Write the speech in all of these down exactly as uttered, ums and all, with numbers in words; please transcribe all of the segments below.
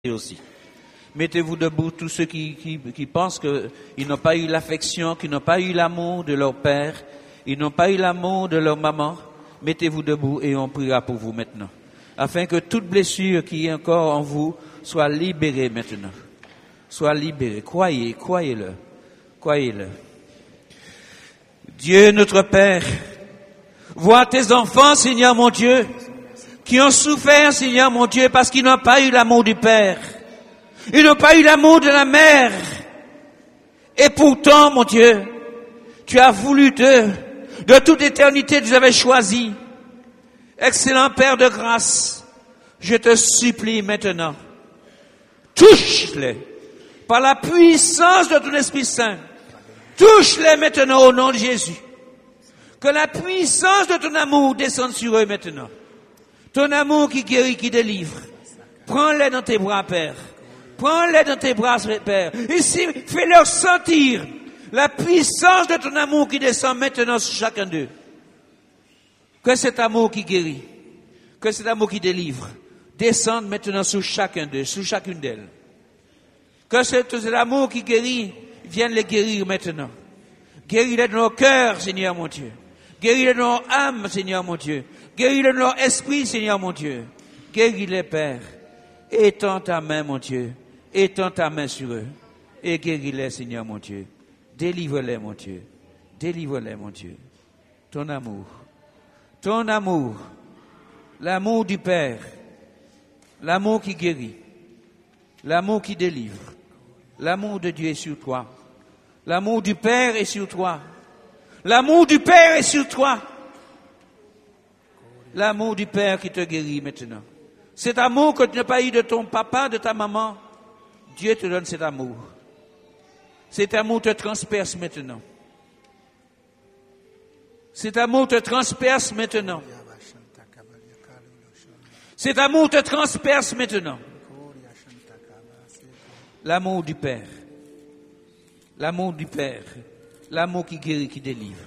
aussi. Mettez-vous debout tous ceux qui, qui, qui pensent qu'ils n'ont pas eu l'affection, qu'ils n'ont pas eu l'amour de leur père, ils n'ont pas eu l'amour de leur maman. Mettez-vous debout et on priera pour vous maintenant. Afin que toute blessure qui est encore en vous soit libérée maintenant. Soit libérée. Croyez, croyez-le. Croyez-le. Dieu notre Père, vois tes enfants, Seigneur mon Dieu, qui ont souffert, Seigneur mon Dieu, parce qu'ils n'ont pas eu l'amour du Père. Ils n'ont pas eu l'amour de la mère. Et pourtant, mon Dieu, tu as voulu d'eux. De toute éternité, tu avais choisi. Excellent Père de grâce, je te supplie maintenant. Touche-les. Par la puissance de ton Esprit Saint. Touche-les maintenant au nom de Jésus. Que la puissance de ton amour descende sur eux maintenant. Ton amour qui guérit, qui délivre. Prends-les dans tes bras, Père. Prends-les dans tes bras, Père. Ici, fais-leur sentir la puissance de ton amour qui descend maintenant sur chacun d'eux. Que cet amour qui guérit, que cet amour qui délivre, descende maintenant sur chacun d'eux, sur chacune d'elles. Que cet, cet amour qui guérit vienne les guérir maintenant. Guéris-les dans nos cœurs, Seigneur mon Dieu. Guéris-les dans nos âmes, Seigneur mon Dieu. Guéris-les dans nos esprits, Seigneur mon Dieu. Guéris-les, Père. Étends ta main, mon Dieu. Étends ta main sur eux. Et guéris-les, Seigneur mon Dieu. Délivre-les, mon Dieu. Délivre-les, mon Dieu. Ton amour. Ton amour. L'amour du Père. L'amour qui guérit. L'amour qui délivre. L'amour de Dieu est sur toi. L'amour du Père est sur toi. L'amour du Père est sur toi. L'amour du Père qui te guérit maintenant. Cet amour que tu n'as pas eu de ton papa, de ta maman, Dieu te donne cet amour. Cet amour te transperce maintenant. Cet amour te transperce maintenant. Cet amour te transperce maintenant. L'amour du Père. L'amour du Père. L'amour qui guérit, qui délivre.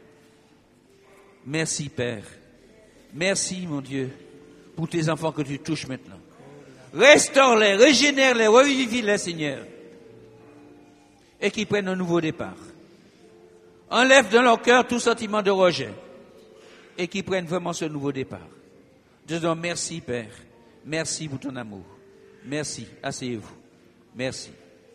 Merci, Père. Merci, mon Dieu, pour tes enfants que tu touches maintenant. Restaure-les, régénère-les, revivis-les, Seigneur. Et qu'ils prennent un nouveau départ. Enlève dans leur cœur tout sentiment de rejet. Et qu'ils prennent vraiment ce nouveau départ. Je te dis merci, Père. Merci pour ton amour. Merci. Asseyez-vous. Merci.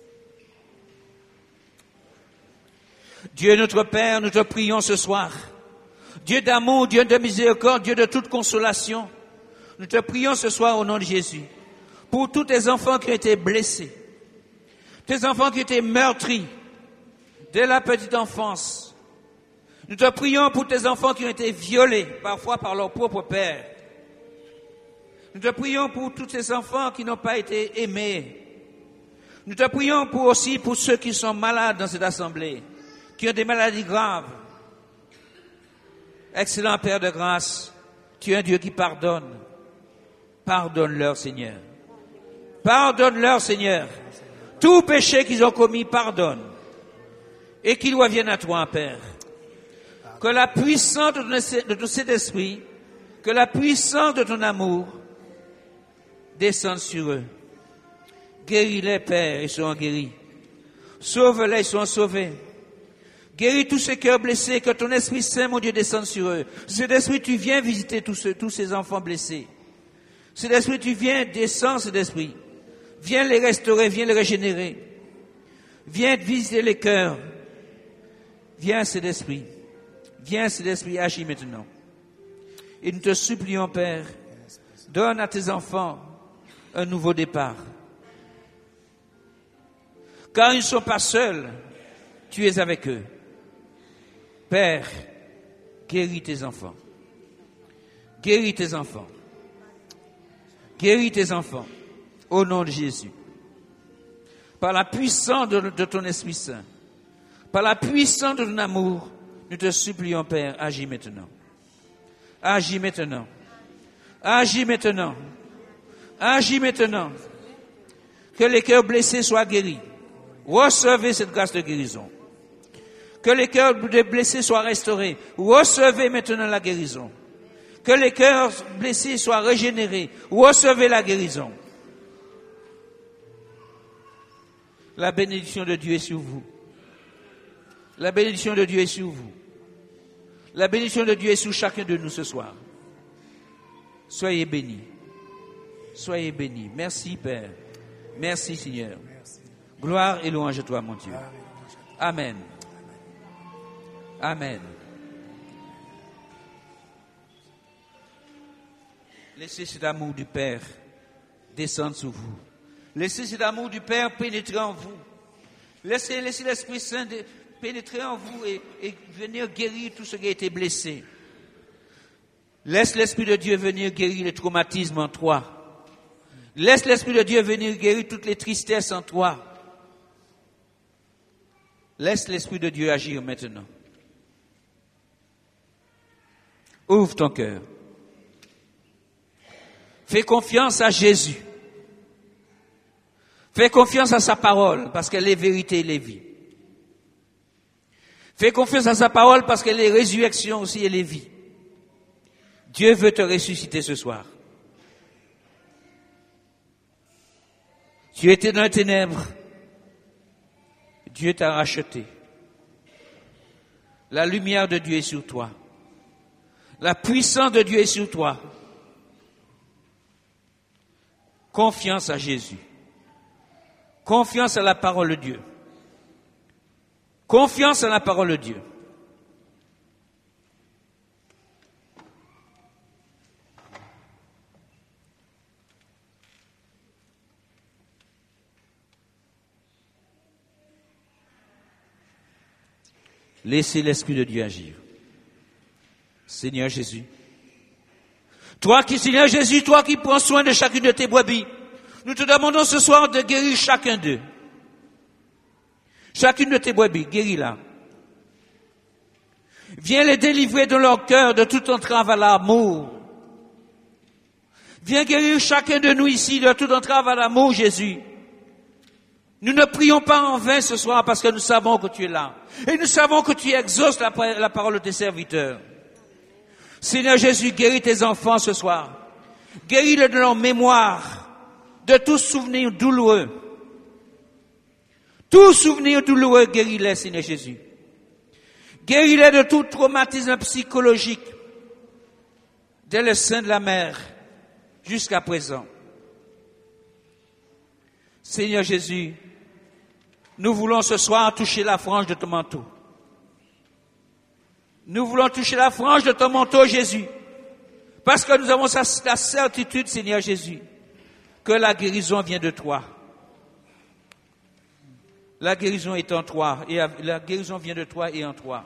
Dieu notre Père, nous te prions ce soir. Dieu d'amour, Dieu de miséricorde, Dieu de toute consolation. Nous te prions ce soir au nom de Jésus. Pour tous tes enfants qui ont été blessés. Tes enfants qui ont été meurtris. Dès la petite enfance. Nous te prions pour tes enfants qui ont été violés, parfois par leur propre père. Nous te prions pour tous ces enfants qui n'ont pas été aimés. Nous te prions pour aussi pour ceux qui sont malades dans cette assemblée, qui ont des maladies graves. Excellent Père de grâce, tu es un Dieu qui pardonne. Pardonne-leur, Seigneur. Pardonne-leur, Seigneur. Tout péché qu'ils ont commis, pardonne. Et qu'ils reviennent à toi, Père. Que la puissance de ton Saint-Esprit, que la puissance de ton amour descende sur eux. Guéris-les, Père, ils seront guéris. Sauve-les, ils seront sauvés. Guéris tous ces cœurs blessés, que ton Esprit Saint, mon Dieu, descende sur eux. Cet Esprit, tu viens visiter tous, ceux, tous ces enfants blessés. Cet Esprit, tu viens, descends cet Esprit. Viens les restaurer, viens les régénérer. Viens visiter les cœurs. Viens cet Esprit. Viens cet Esprit, agis maintenant. Et nous te supplions, Père, donne à tes enfants un nouveau départ. Car ils ne sont pas seuls, tu es avec eux. Père, guéris tes enfants. Guéris tes enfants. Guéris tes enfants. Au nom de Jésus. Par la puissance de, de ton Esprit Saint. Par la puissance de ton amour, nous te supplions, Père, agis maintenant. Agis maintenant. Agis maintenant. Agis maintenant. Que les cœurs blessés soient guéris. Recevez cette grâce de guérison. Que les cœurs blessés soient restaurés. Recevez maintenant la guérison. Que les cœurs blessés soient régénérés. Recevez la guérison. La bénédiction de Dieu est sur vous. La bénédiction de Dieu est sur vous. La bénédiction de Dieu est sur chacun de nous ce soir. Soyez bénis. Soyez bénis. Merci Père. Merci Seigneur. Gloire et louange à toi mon Dieu. Amen. Amen. Laissez cet amour du Père descendre sur vous. Laissez cet amour du Père pénétrer en vous. Laissez, laissez l'Esprit Saint de, pénétrer en vous et, et venir guérir tout ce qui a été blessé. Laisse l'Esprit de Dieu venir guérir les traumatismes en toi. Laisse l'Esprit de Dieu venir guérir toutes les tristesses en toi. Laisse l'Esprit de Dieu agir maintenant. Ouvre ton cœur. Fais confiance à Jésus. Fais confiance à sa parole parce qu'elle est vérité et est vie. Fais confiance à sa parole parce qu'elle est résurrection aussi et est vie. Dieu veut te ressusciter ce soir. Tu étais dans les ténèbres. Dieu t'a racheté. La lumière de Dieu est sur toi. La puissance de Dieu est sur toi. Confiance à Jésus. Confiance à la parole de Dieu. Confiance à la parole de Dieu. Laissez l'Esprit de Dieu agir. Seigneur Jésus. Toi qui, Seigneur Jésus, toi qui prends soin de chacune de tes brebis, nous te demandons ce soir de guérir chacun d'eux. Chacune de tes brebis, guéris-la. Viens les délivrer de leur cœur de toute entrave à l'amour. Viens guérir chacun de nous ici de toute entrave à l'amour, Jésus. Nous ne prions pas en vain ce soir parce que nous savons que tu es là. Et nous savons que tu exauces la, la parole de tes serviteurs. Seigneur Jésus, guéris tes enfants ce soir. Guéris-les de leur mémoire, de tout souvenir douloureux. Tout souvenir douloureux, guéris-les, Seigneur Jésus. Guéris-les de tout traumatisme psychologique, dès le sein de la mère jusqu'à présent. Seigneur Jésus, nous voulons ce soir toucher la frange de ton manteau. Nous voulons toucher la frange de ton manteau, Jésus, parce que nous avons la certitude, Seigneur Jésus, que la guérison vient de toi. La guérison est en toi, et la guérison vient de toi et en toi.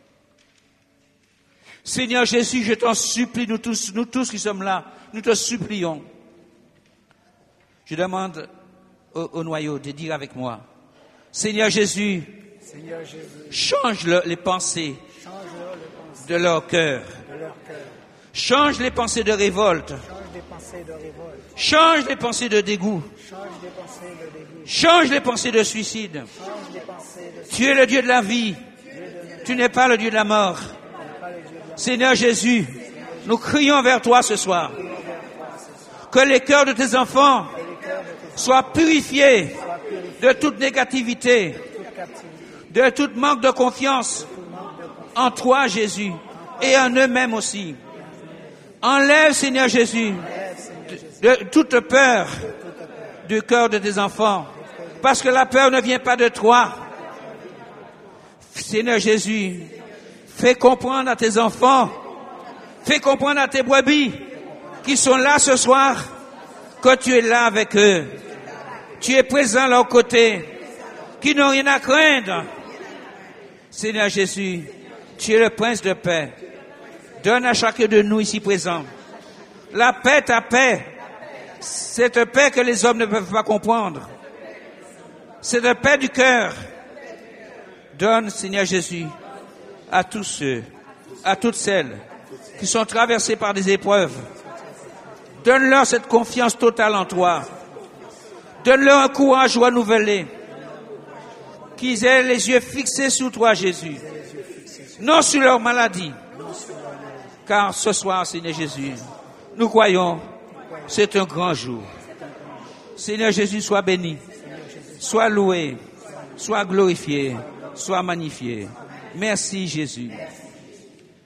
Seigneur Jésus, je t'en supplie, nous tous, nous tous qui sommes là, nous te supplions. Je demande au, au noyau de dire avec moi, Seigneur Jésus, Seigneur Jésus, change le, les pensées de leur cœur. de leur cœur. Change les pensées de révolte. Change des pensées de révolte. Change les pensées de dégoût. Change des pensées de dégoût. Change les pensées de suicide. Change des pensées de Tu es le Dieu de la vie. Tu n'es pas le Dieu de la mort. Seigneur Jésus, nous crions vers toi ce soir. Que les cœurs de tes enfants soient purifiés de toute négativité, de tout manque de confiance en toi, Jésus, et en eux-mêmes aussi. Enlève, Seigneur Jésus, de, de toute peur du cœur de tes enfants, parce que la peur ne vient pas de toi. Seigneur Jésus, fais comprendre à tes enfants, fais comprendre à tes brebis qui sont là ce soir que tu es là avec eux. Tu es présent à leur côté, qui n'ont rien à craindre. Seigneur Jésus, tu es le prince de paix. Donne à chacun de nous ici présents la paix, ta paix. Cette paix que les hommes ne peuvent pas comprendre. Cette paix du cœur. Donne, Seigneur Jésus, à tous ceux, à toutes celles qui sont traversées par des épreuves. Donne-leur cette confiance totale en toi. Donne-leur un courage renouvelé. Qu'ils aient les yeux fixés sur toi, Jésus. Non sur leur maladie. Car ce soir, Seigneur Jésus, nous croyons, c'est un grand jour. Seigneur Jésus, sois béni. Sois loué, sois glorifié, sois magnifié. Merci Jésus.